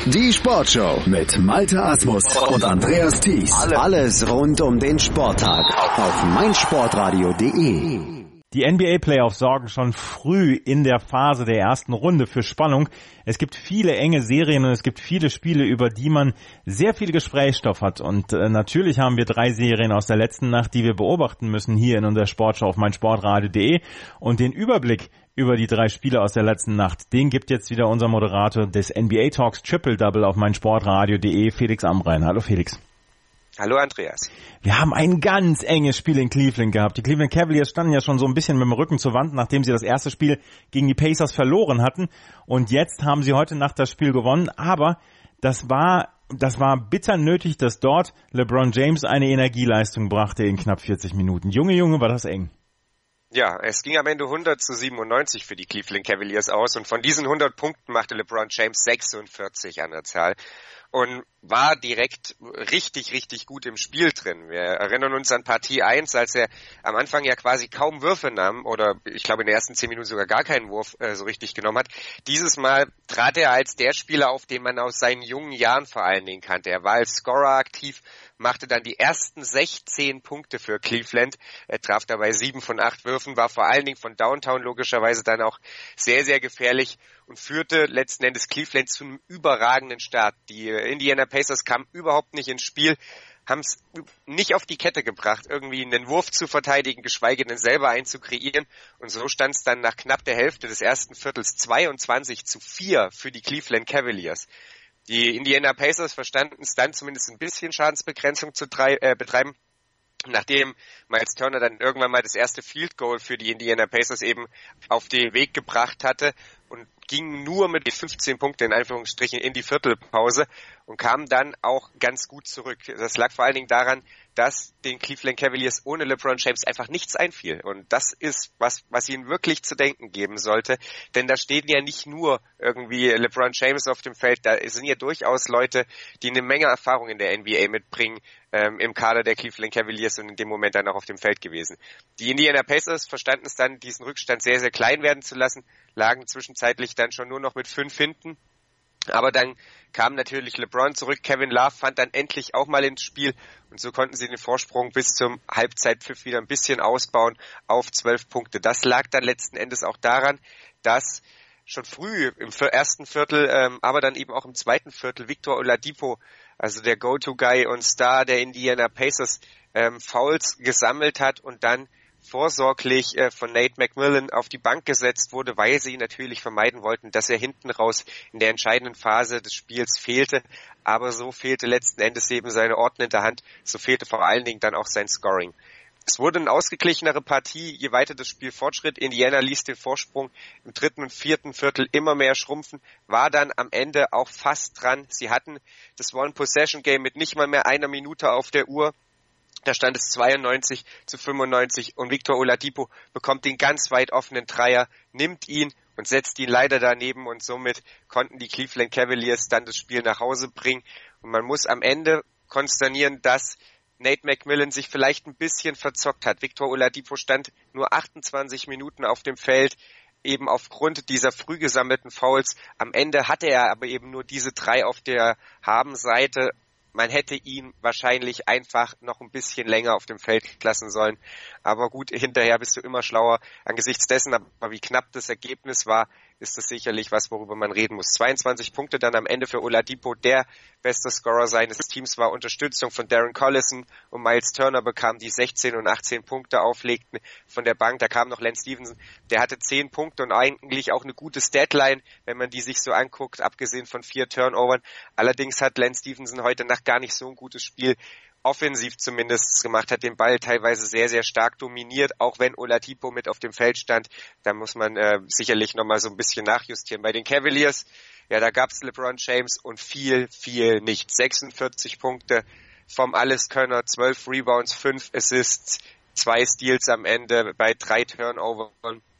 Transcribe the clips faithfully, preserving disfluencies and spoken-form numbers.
Die Sportshow mit Malte Asmus und Andreas Thies. Alles rund um den Sporttag auf meinsportradio punkt de. Die N B A-Playoffs sorgen schon früh in der Phase der ersten Runde für Spannung. Es gibt viele enge Serien und es gibt viele Spiele, über die man sehr viel Gesprächsstoff hat. Und äh, natürlich haben wir drei Serien aus der letzten Nacht, die wir beobachten müssen hier in unserer Sportschau auf meinsportradio punkt de. Und den Überblick über die drei Spiele aus der letzten Nacht, den gibt jetzt wieder unser Moderator des N B A-Talks Triple Double auf meinsportradio punkt de, Felix Amrein. Hallo Felix. Hallo Andreas. Wir haben ein ganz enges Spiel in Cleveland gehabt. Die Cleveland Cavaliers standen ja schon so ein bisschen mit dem Rücken zur Wand, nachdem sie das erste Spiel gegen die Pacers verloren hatten. Und jetzt haben sie heute Nacht das Spiel gewonnen. Aber das war, das war bitter nötig, dass dort LeBron James eine Energieleistung brachte in knapp vierzig Minuten. Junge, Junge, war das eng. Ja, es ging am Ende hundert zu siebenundneunzig für die Cleveland Cavaliers aus. Und von diesen hundert Punkten machte LeBron James sechsundvierzig an der Zahl. Und war direkt richtig, richtig gut im Spiel drin. Wir erinnern uns an Partie eins, als er am Anfang ja quasi kaum Würfe nahm oder ich glaube in den ersten zehn Minuten sogar gar keinen Wurf äh, so richtig genommen hat. Dieses Mal trat er als der Spieler auf, den man aus seinen jungen Jahren vor allen Dingen kannte. Er war als Scorer aktiv, machte dann die ersten sechzehn Punkte für Cleveland. Er traf dabei sieben von acht Würfen, war vor allen Dingen von Downtown logischerweise dann auch sehr, sehr gefährlich und führte letzten Endes Cleveland zu einem überragenden Start. Die Indiana Pacers kamen überhaupt nicht ins Spiel, haben es nicht auf die Kette gebracht, irgendwie einen Wurf zu verteidigen, geschweige denn selber einen zu kreieren. Und so stand es dann nach knapp der Hälfte des ersten Viertels zweiundzwanzig zu vier für die Cleveland Cavaliers. Die Indiana Pacers verstanden es dann zumindest ein bisschen Schadensbegrenzung zu trei- äh, betreiben, nachdem Miles Turner dann irgendwann mal das erste Field Goal für die Indiana Pacers eben auf den Weg gebracht hatte und ging nur mit fünfzehn Punkten in Anführungsstrichen in die Viertelpause und kam dann auch ganz gut zurück. Das lag vor allen Dingen daran, dass den Cleveland Cavaliers ohne LeBron James einfach nichts einfiel. Und das ist was, was ihnen wirklich zu denken geben sollte. Denn da stehen ja nicht nur irgendwie LeBron James auf dem Feld, da sind ja durchaus Leute, die eine Menge Erfahrung in der N B A mitbringen, ähm, im Kader der Cleveland Cavaliers und in dem Moment dann auch auf dem Feld gewesen. Die Indiana Pacers verstanden es dann, diesen Rückstand sehr, sehr klein werden zu lassen, lagen zwischenzeitlich dann schon nur noch mit fünf hinten. Aber dann kam natürlich LeBron zurück, Kevin Love fand dann endlich auch mal ins Spiel und so konnten sie den Vorsprung bis zum Halbzeitpfiff wieder ein bisschen ausbauen auf zwölf Punkte. Das lag dann letzten Endes auch daran, dass schon früh im ersten Viertel, ähm, aber dann eben auch im zweiten Viertel Victor Oladipo, also der Go-To-Guy und Star der Indiana Pacers, ähm, Fouls gesammelt hat und dann vorsorglich äh, von Nate McMillan auf die Bank gesetzt wurde, weil sie natürlich vermeiden wollten, dass er hinten raus in der entscheidenden Phase des Spiels fehlte. Aber so fehlte letzten Endes eben seine ordnende Hand, so fehlte vor allen Dingen dann auch sein Scoring. Es wurde eine ausgeglichenere Partie, je weiter das Spiel fortschritt. Indiana ließ den Vorsprung im dritten und vierten Viertel immer mehr schrumpfen, war dann am Ende auch fast dran. Sie hatten das One-Possession-Game mit nicht mal mehr einer Minute auf der Uhr. Da stand es zweiundneunzig zu fünfundneunzig und Victor Oladipo bekommt den ganz weit offenen Dreier, nimmt ihn und setzt ihn leider daneben und somit konnten die Cleveland Cavaliers dann das Spiel nach Hause bringen. Und man muss am Ende konsternieren, dass Nate McMillan sich vielleicht ein bisschen verzockt hat. Victor Oladipo stand nur achtundzwanzig Minuten auf dem Feld, eben aufgrund dieser früh gesammelten Fouls. Am Ende hatte er aber eben nur diese drei auf der Habenseite. Man hätte ihn wahrscheinlich einfach noch ein bisschen länger auf dem Feld lassen sollen. Aber gut, hinterher bist du immer schlauer. Angesichts dessen, aber wie knapp das Ergebnis war, ist das sicherlich was, worüber man reden muss. zweiundzwanzig Punkte dann am Ende für Oladipo, der beste Scorer seines Teams war. Unterstützung von Darren Collison und Miles Turner bekamen, die sechzehn und achtzehn Punkte auflegten von der Bank. Da kam noch Lance Stevenson, der hatte zehn Punkte und eigentlich auch eine gute Statline, wenn man die sich so anguckt, abgesehen von vier Turnovern. Allerdings hat Lance Stevenson heute Nacht gar nicht so ein gutes Spiel offensiv zumindest gemacht, hat den Ball teilweise sehr, sehr stark dominiert, auch wenn Oladipo mit auf dem Feld stand. Da muss man äh, sicherlich nochmal so ein bisschen nachjustieren. Bei den Cavaliers, ja, da gab's LeBron James und viel, viel nicht. sechsundvierzig Punkte vom Alleskönner, zwölf Rebounds, fünf Assists, zwei Steals am Ende bei drei Turnovern.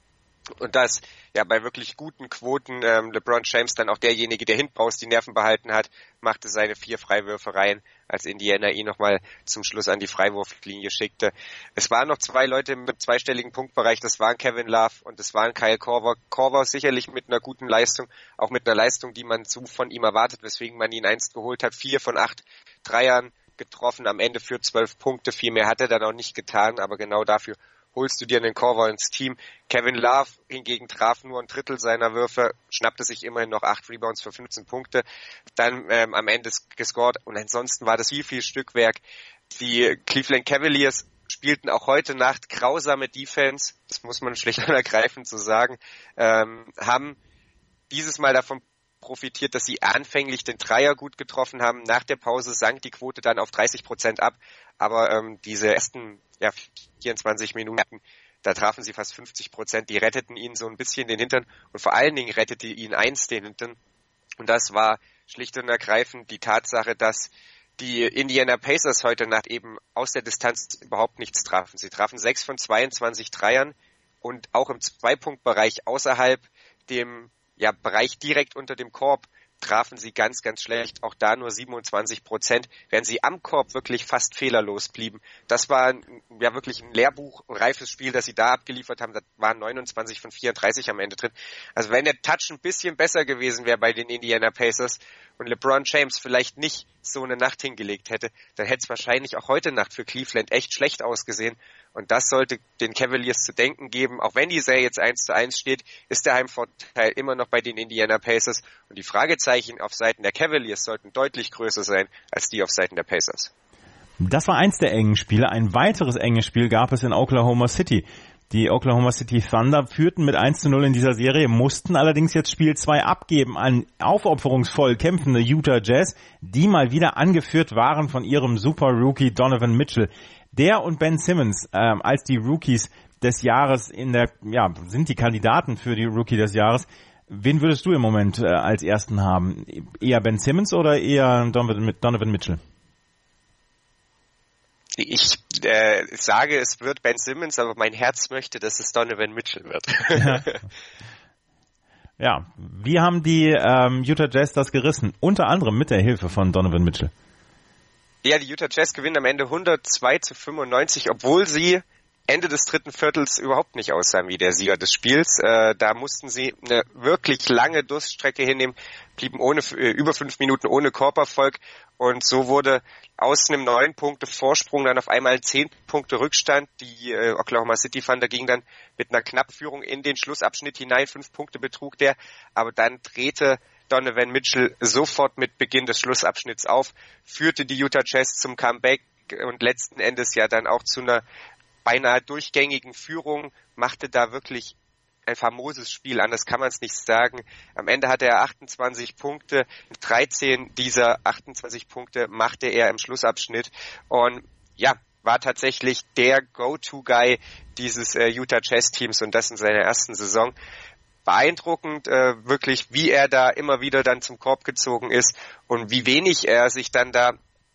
Und das ja bei wirklich guten Quoten ähm, LeBron James dann auch derjenige, der hinten raus die Nerven behalten hat, machte seine vier Freiwürfe rein, als Indiana ihn nochmal zum Schluss an die Freiwurflinie schickte. Es waren noch zwei Leute mit zweistelligen Punktbereich, das waren Kevin Love und das waren Kyle Korver. Korver sicherlich mit einer guten Leistung, auch mit einer Leistung, die man so von ihm erwartet, weswegen man ihn einst geholt hat. Vier von acht Dreiern getroffen, am Ende für zwölf Punkte. Viel mehr hat er dann auch nicht getan, aber genau dafür holst du dir einen Korver ins Team. Kevin Love hingegen traf nur ein Drittel seiner Würfe, schnappte sich immerhin noch acht Rebounds für fünfzehn Punkte, dann ähm, am Ende gescored und ansonsten war das viel, viel Stückwerk. Die Cleveland Cavaliers spielten auch heute Nacht grausame Defense, das muss man schlicht und ergreifend so sagen, ähm, haben dieses Mal davon profitiert, dass sie anfänglich den Dreier gut getroffen haben. Nach der Pause sank die Quote dann auf dreißig Prozent ab, aber ähm, diese ersten ja, vierundzwanzig Minuten, da trafen sie fast fünfzig Prozent, die retteten ihnen so ein bisschen den Hintern und vor allen Dingen rettete ihnen eins den Hintern und das war schlicht und ergreifend die Tatsache, dass die Indiana Pacers heute Nacht eben aus der Distanz überhaupt nichts trafen. Sie trafen sechs von zweiundzwanzig Dreiern und auch im Zwei-Punkt-Bereich außerhalb dem ja, Bereich direkt unter dem Korb trafen sie ganz, ganz schlecht, auch da nur siebenundzwanzig Prozent, während sie am Korb wirklich fast fehlerlos blieben. Das war ja wirklich ein lehrbuchreifes Spiel, das sie da abgeliefert haben, da waren neunundzwanzig von vierunddreißig am Ende drin. Also wenn der Touch ein bisschen besser gewesen wäre bei den Indiana Pacers und LeBron James vielleicht nicht so eine Nacht hingelegt hätte, dann hätte es wahrscheinlich auch heute Nacht für Cleveland echt schlecht ausgesehen. Und das sollte den Cavaliers zu denken geben. Auch wenn die Serie jetzt eins zu eins steht, ist der Heimvorteil immer noch bei den Indiana Pacers. Und die Fragezeichen auf Seiten der Cavaliers sollten deutlich größer sein als die auf Seiten der Pacers. Das war eins der engen Spiele. Ein weiteres enges Spiel gab es in Oklahoma City. Die Oklahoma City Thunder führten mit eins zu null in dieser Serie, mussten allerdings jetzt Spiel zwei abgeben an aufopferungsvoll kämpfende Utah Jazz, die mal wieder angeführt waren von ihrem Super-Rookie Donovan Mitchell. Der und Ben Simmons äh, als die Rookies des Jahres in der, ja, sind die Kandidaten für die Rookie des Jahres. Wen würdest du im Moment äh, als ersten haben? Eher Ben Simmons oder eher Donovan, Donovan Mitchell? Ich äh, sage, es wird Ben Simmons, aber mein Herz möchte, dass es Donovan Mitchell wird. Ja, ja. Wie haben die ähm, Utah Jazz das gerissen? Unter anderem mit der Hilfe von Donovan Mitchell. Ja, die Utah Jazz gewinnen am Ende hundertzwei zu fünfundneunzig, obwohl sie Ende des dritten Viertels überhaupt nicht aussahen wie der Sieger des Spiels. Äh, da mussten sie eine wirklich lange Durststrecke hinnehmen, blieben ohne äh, über fünf Minuten ohne Korberfolg und so wurde aus einem neun Punkte Vorsprung dann auf einmal ein zehn Punkte Rückstand. Die äh, Oklahoma City Thunder ging dann mit einer Knappführung in den Schlussabschnitt hinein, fünf Punkte betrug der, aber dann drehte Donovan Mitchell sofort mit Beginn des Schlussabschnitts auf, führte die Utah Jazz zum Comeback und letzten Endes ja dann auch zu einer beinahe durchgängigen Führung, machte da wirklich ein famoses Spiel, anders kann man es nicht sagen. Am Ende hatte er achtundzwanzig Punkte, dreizehn dieser achtundzwanzig Punkte machte er im Schlussabschnitt und ja, war tatsächlich der Go-To-Guy dieses äh, Utah Jazz-Teams und das in seiner ersten Saison. Beeindruckend, äh, wirklich, wie er da immer wieder dann zum Korb gezogen ist und wie wenig er sich dann da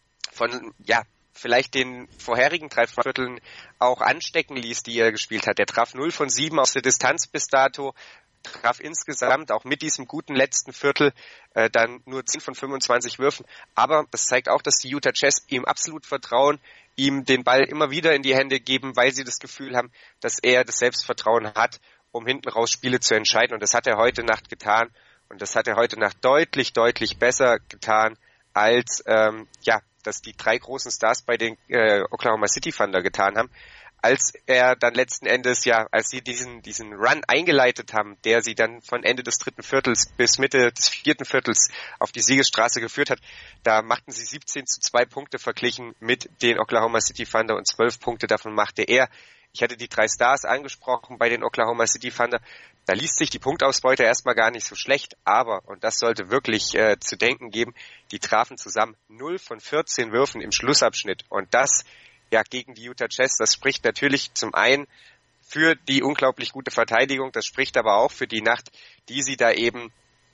von, ja, vielleicht den vorherigen drei Vierteln auch anstecken ließ, die er gespielt hat. Er traf null von sieben aus der Distanz bis dato, traf insgesamt auch mit diesem guten letzten Viertel äh, dann nur zehn von fünfundzwanzig Würfen. Aber das zeigt auch, dass die Utah Jazz ihm absolut vertrauen, ihm den Ball immer wieder in die Hände geben, weil sie das Gefühl haben, dass er das Selbstvertrauen hat, um hinten raus Spiele zu entscheiden. Und das hat er heute Nacht getan. Und das hat er heute Nacht deutlich, deutlich besser getan, als ähm, ja, dass die drei großen Stars bei den äh, Oklahoma City Thunder getan haben. Als er dann letzten Endes, ja, als sie diesen diesen Run eingeleitet haben, der sie dann von Ende des dritten Viertels bis Mitte des vierten Viertels auf die Siegesstraße geführt hat, da machten sie siebzehn zu zwei Punkte verglichen mit den Oklahoma City Thunder und zwölf Punkte davon machte er. Ich hatte die drei Stars angesprochen bei den Oklahoma City Thunder. Da liest sich die Punktausbeute erstmal gar nicht so schlecht, aber, und das sollte wirklich äh, zu denken geben, die trafen zusammen null von vierzehn Würfen im Schlussabschnitt. Und das ja gegen die Utah Jazz, das spricht natürlich zum einen für die unglaublich gute Verteidigung, das spricht aber auch für die Nacht, die sie da eben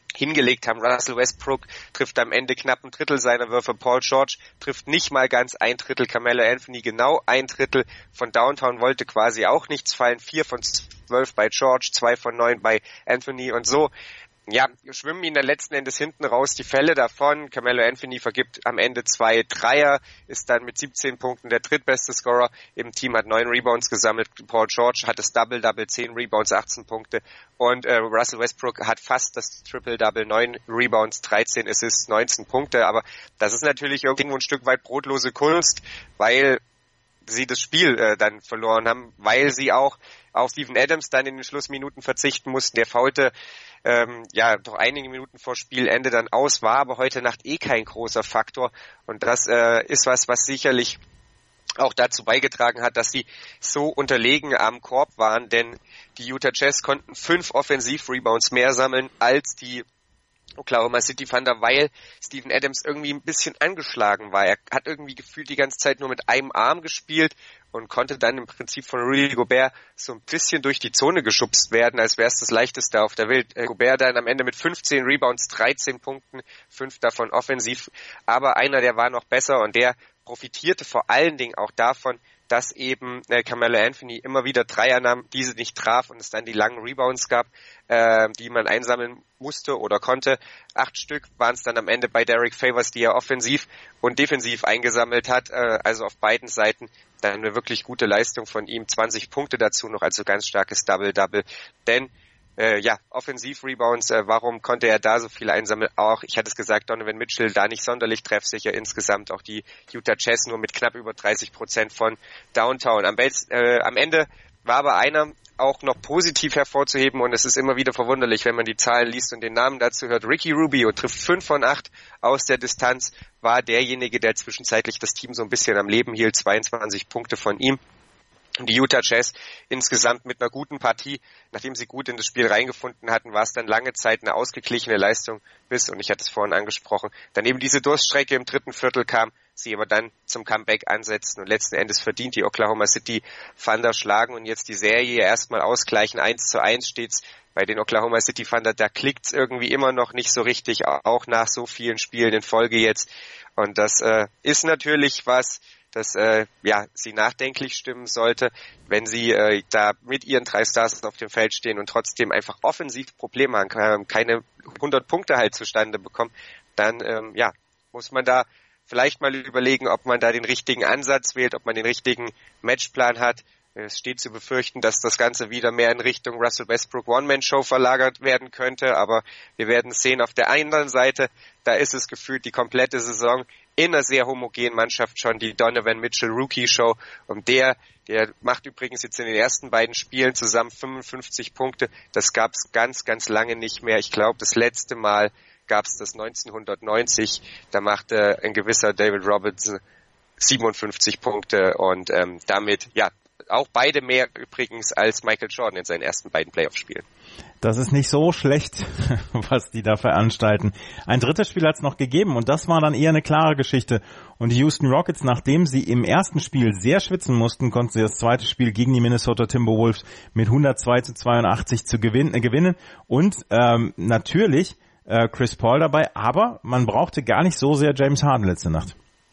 hingelegt haben. Russell Westbrook trifft am Ende knapp ein Drittel seiner Würfe. Paul George trifft nicht mal ganz ein Drittel. Carmelo Anthony genau ein Drittel. Von Downtown wollte quasi auch nichts fallen. Vier von zwölf bei George, zwei von neun bei Anthony und so. Ja, schwimmen ihn dann letzten Endes hinten raus die Fälle davon. Carmelo Anthony vergibt am Ende zwei Dreier, ist dann mit siebzehn Punkten der drittbeste Scorer im Team, hat neun Rebounds gesammelt. Paul George hat das Double-Double, zehn Rebounds, achtzehn Punkte. Und äh, Russell Westbrook hat fast das Triple-Double, neun Rebounds, dreizehn Assists, neunzehn Punkte. Aber das ist natürlich irgendwo ein Stück weit brotlose Kunst, weil sie das Spiel äh, dann verloren haben, weil sie auch auf Steven Adams dann in den Schlussminuten verzichten mussten. Der faulte ähm, ja doch einige Minuten vor Spielende dann aus, war aber heute Nacht eh kein großer Faktor. Und das äh, ist was, was sicherlich auch dazu beigetragen hat, dass sie so unterlegen am Korb waren, denn die Utah Jazz konnten fünf Offensiv-Rebounds mehr sammeln als die Oklahoma City Thunder, weil Steven Adams irgendwie ein bisschen angeschlagen war. Er hat irgendwie gefühlt die ganze Zeit nur mit einem Arm gespielt und konnte dann im Prinzip von Rudy Gobert so ein bisschen durch die Zone geschubst werden, als wäre es das Leichteste auf der Welt. Gobert dann am Ende mit fünfzehn Rebounds, dreizehn Punkten, fünf davon offensiv, aber einer, der war noch besser und der profitierte vor allen Dingen auch davon, dass eben äh, Carmelo Anthony immer wieder Dreier nahm, diese nicht traf und es dann die langen Rebounds gab, äh, die man einsammeln musste oder konnte. Acht Stück waren es dann am Ende bei Derek Favors, die er offensiv und defensiv eingesammelt hat, äh, also auf beiden Seiten. Dann eine wirklich gute Leistung von ihm, zwanzig Punkte dazu noch, also ganz starkes Double-Double. Denn Äh, ja, Offensiv-Rebounds, äh, warum konnte er da so viel einsammeln? Auch, ich hatte es gesagt, Donovan Mitchell da nicht sonderlich treffsicher insgesamt. Auch die Utah Jazz nur mit knapp über dreißig Prozent von Downtown. Am, besten, äh, am Ende war aber einer auch noch positiv hervorzuheben und es ist immer wieder verwunderlich, wenn man die Zahlen liest und den Namen dazu hört. Ricky Rubio trifft fünf von acht aus der Distanz, war derjenige, der zwischenzeitlich das Team so ein bisschen am Leben hielt. zweiundzwanzig Punkte von ihm. Die Utah Jazz insgesamt mit einer guten Partie, nachdem sie gut in das Spiel reingefunden hatten, war es dann lange Zeit eine ausgeglichene Leistung bis, und ich hatte es vorhin angesprochen, dann eben diese Durststrecke im dritten Viertel kam, sie aber dann zum Comeback ansetzten und letzten Endes verdient die Oklahoma City Thunder schlagen und jetzt die Serie erstmal ausgleichen. eins zu eins steht's bei den Oklahoma City Thunder, da klickt's irgendwie immer noch nicht so richtig, auch nach so vielen Spielen in Folge jetzt. Und das äh, ist natürlich was, dass äh, ja sie nachdenklich stimmen sollte, wenn sie äh, da mit ihren drei Stars auf dem Feld stehen und trotzdem einfach offensiv Probleme haben, keine hundert Punkte halt zustande bekommen, dann ähm, ja muss man da vielleicht mal überlegen, ob man da den richtigen Ansatz wählt, ob man den richtigen Matchplan hat. Es steht zu befürchten, dass das Ganze wieder mehr in Richtung Russell Westbrook One-Man-Show verlagert werden könnte, aber wir werden sehen. Auf der anderen Seite, da ist es gefühlt die komplette Saison in einer sehr homogenen Mannschaft schon die Donovan Mitchell Rookie Show und der, der macht übrigens jetzt in den ersten beiden Spielen zusammen fünfundfünfzig Punkte. Das gab es ganz, ganz lange nicht mehr. Ich glaube, das letzte Mal gab es das neunzehnhundertneunzig. Da machte ein gewisser David Robinson siebenundfünfzig Punkte und ähm, damit, ja, auch beide mehr übrigens als Michael Jordan in seinen ersten beiden Playoff-Spielen. Das ist nicht so schlecht, was die da veranstalten. Ein drittes Spiel hat es noch gegeben und das war dann eher eine klare Geschichte. Und die Houston Rockets, nachdem sie im ersten Spiel sehr schwitzen mussten, konnten sie das zweite Spiel gegen die Minnesota Timberwolves mit hundertzwei zu zweiundachtzig zu gewinnen. Äh, gewinnen. Und ähm, natürlich äh, Chris Paul dabei, aber man brauchte gar nicht so sehr James Harden letzte Nacht.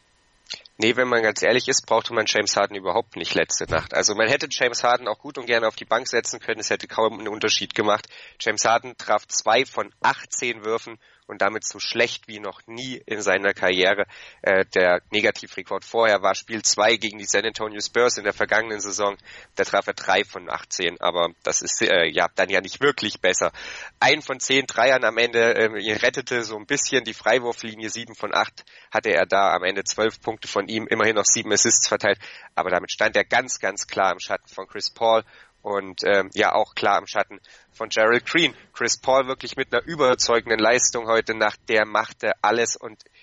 Nee, wenn man ganz ehrlich ist, brauchte man James Harden überhaupt nicht letzte Nacht. Also man hätte James Harden auch gut und gerne auf die Bank setzen können, es hätte kaum einen Unterschied gemacht. James Harden traf zwei von achtzehn Würfen und damit so schlecht wie noch nie in seiner Karriere. Äh, der Negativrekord vorher war Spiel zwei gegen die San Antonio Spurs in der vergangenen Saison. Da traf er drei von achtzehn, aber das ist äh, ja dann ja nicht wirklich besser. Ein von zehn Dreiern am Ende, äh, ihn rettete so ein bisschen die Freiwurflinie, sieben von acht hatte er da, am Ende zwölf Punkte von ihm, immerhin noch sieben Assists verteilt, aber damit stand er ganz, ganz klar im Schatten von Chris Paul. Und ähm, ja auch klar im Schatten von Gerald Green. Chris Paul wirklich mit einer überzeugenden Leistung heute Nacht, der machte alles und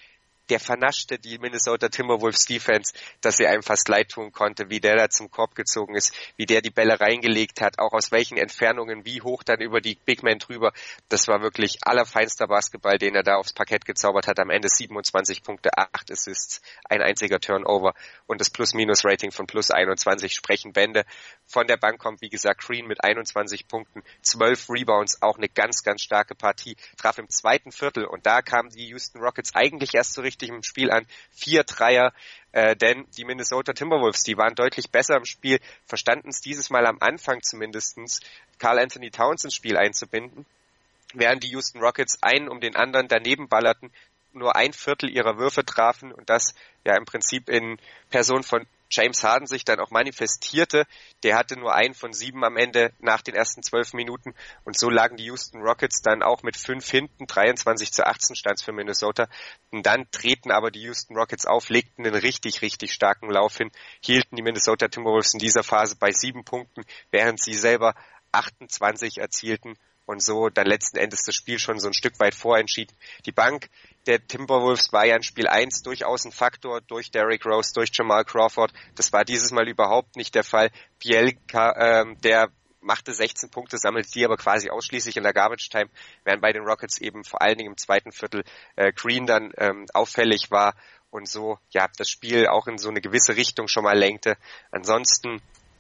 der vernaschte die Minnesota Timberwolves Defense, dass sie einem fast leid tun konnte, wie der da zum Korb gezogen ist, wie der die Bälle reingelegt hat, auch aus welchen Entfernungen, wie hoch dann über die Big Men drüber. Das war wirklich allerfeinster Basketball, den er da aufs Parkett gezaubert hat. Am Ende siebenundzwanzig Punkte, acht Assists, ein einziger Turnover und das Plus-Minus-Rating von plus einundzwanzig sprechen Bände. Von der Bank kommt, wie gesagt, Green mit einundzwanzig Punkten, zwölf Rebounds, auch eine ganz, ganz starke Partie. Traf im zweiten Viertel und da kamen die Houston Rockets eigentlich erst so richtig im Spiel an. Vier Dreier, äh, denn die Minnesota Timberwolves, die waren deutlich besser im Spiel, verstanden es dieses Mal am Anfang zumindestens, Karl Anthony Towns ins Spiel einzubinden, während die Houston Rockets einen um den anderen daneben ballerten, nur ein Viertel ihrer Würfe trafen und das ja im Prinzip in Person von James Harden sich dann auch manifestierte. Der hatte nur einen von sieben am Ende nach den ersten zwölf Minuten und so lagen die Houston Rockets dann auch mit fünf hinten, dreiundzwanzig zu achtzehn stand es für Minnesota. Und dann treten aber die Houston Rockets auf, legten einen richtig, richtig starken Lauf hin, hielten die Minnesota Timberwolves in dieser Phase bei sieben Punkten, während sie selber achtundzwanzig erzielten und so dann letzten Endes das Spiel schon so ein Stück weit vorentschieden. Die Bank der Timberwolves war ja in Spiel eins durchaus ein Faktor durch Derrick Rose, durch Jamal Crawford. Das war dieses Mal überhaupt nicht der Fall. Bielka, ähm, der machte sechzehn Punkte, sammelte die aber quasi ausschließlich in der Garbage Time, während bei den Rockets eben vor allen Dingen im zweiten Viertel äh, Green dann ähm, auffällig war und so ja das Spiel auch in so eine gewisse Richtung schon mal lenkte. Ansonsten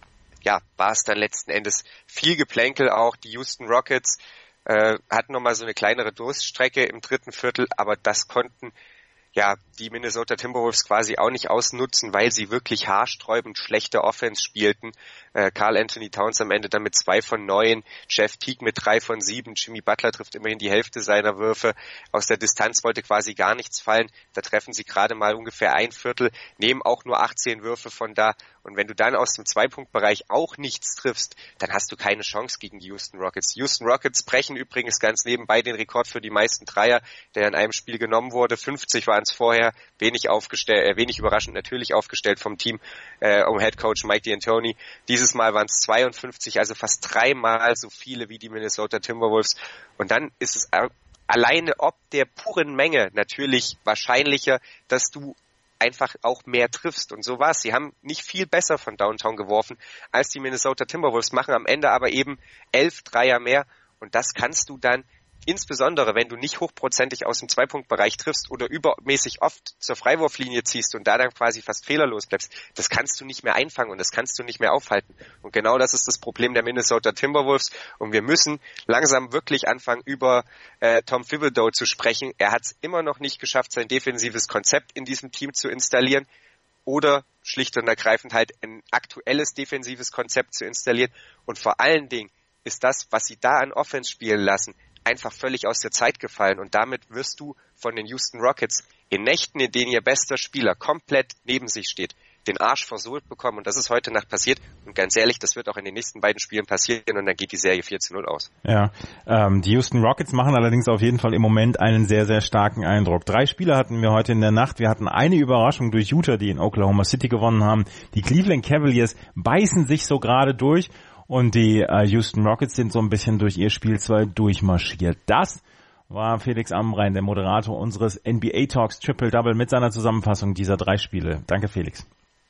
ja war es dann letzten Endes viel Geplänkel auch. Die Houston Rockets Äh, hatten nochmal so eine kleinere Durststrecke im dritten Viertel, aber das konnten ja die Minnesota Timberwolves quasi auch nicht ausnutzen, weil sie wirklich haarsträubend schlechte Offense spielten. Äh, Karl Anthony Towns am Ende dann mit zwei von neun, Jeff Teague mit drei von sieben, Jimmy Butler trifft immerhin die Hälfte seiner Würfe. Aus der Distanz wollte quasi gar nichts fallen. Da treffen sie gerade mal ungefähr ein Viertel, nehmen auch nur achtzehn Würfe von da. Und wenn du dann aus dem Zwei-Punkt-Bereich auch nichts triffst, dann hast du keine Chance gegen die Houston Rockets. Die Houston Rockets brechen übrigens ganz nebenbei den Rekord für die meisten Dreier, der in einem Spiel genommen wurde. fünfzig waren es vorher, wenig aufgestellt, äh, wenig überraschend natürlich aufgestellt vom Team äh, um Headcoach Mike D'Antoni. Dieses Mal waren es zweiundfünfzig, also fast dreimal so viele wie die Minnesota Timberwolves. Und dann ist es alleine ob der puren Menge natürlich wahrscheinlicher, dass du einfach auch mehr triffst. Und so war es. Sie haben nicht viel besser von Downtown geworfen als die Minnesota Timberwolves, machen am Ende aber eben elf Dreier mehr. Und das kannst du dann, insbesondere wenn du nicht hochprozentig aus dem Zwei-Punkt-Bereich triffst oder übermäßig oft zur Freiwurflinie ziehst und da dann quasi fast fehlerlos bleibst, das kannst du nicht mehr einfangen und das kannst du nicht mehr aufhalten. Und genau das ist das Problem der Minnesota Timberwolves. Und wir müssen langsam wirklich anfangen, über äh, Tom Thibodeau zu sprechen. Er hat es immer noch nicht geschafft, sein defensives Konzept in diesem Team zu installieren oder schlicht und ergreifend halt ein aktuelles defensives Konzept zu installieren. Und vor allen Dingen ist das, was sie da an Offense spielen lassen, einfach völlig aus der Zeit gefallen und damit wirst du von den Houston Rockets in Nächten, in denen ihr bester Spieler komplett neben sich steht, den Arsch versohlt bekommen und das ist heute Nacht passiert und ganz ehrlich, das wird auch in den nächsten beiden Spielen passieren und dann geht die Serie vier zu null aus. Ja, ähm, die Houston Rockets machen allerdings auf jeden Fall im Moment einen sehr, sehr starken Eindruck. Drei Spiele hatten wir heute in der Nacht. Wir hatten eine Überraschung durch Utah, die in Oklahoma City gewonnen haben. Die Cleveland Cavaliers beißen sich so gerade durch. Und die äh, Houston Rockets sind so ein bisschen durch ihr Spiel zwei durchmarschiert. Das war Felix Amrein, der Moderator unseres N B A Talks Triple Double mit seiner Zusammenfassung dieser drei Spiele. Danke, Felix.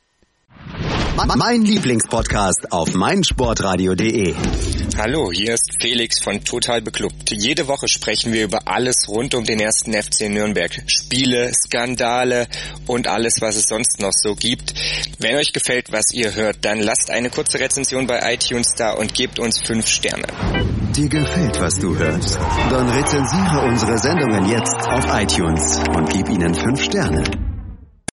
Mein Lieblingspodcast auf meinsportradio punkt de. Hallo, hier ist Felix von Total Beklubbt. Jede Woche sprechen wir über alles rund um den ersten F C Nürnberg. Spiele, Skandale und alles, was es sonst noch so gibt. Wenn euch gefällt, was ihr hört, dann lasst eine kurze Rezension bei iTunes da und gebt uns fünf Sterne. Dir gefällt, was du hörst? Dann rezensiere unsere Sendungen jetzt auf iTunes und gib ihnen fünf Sterne.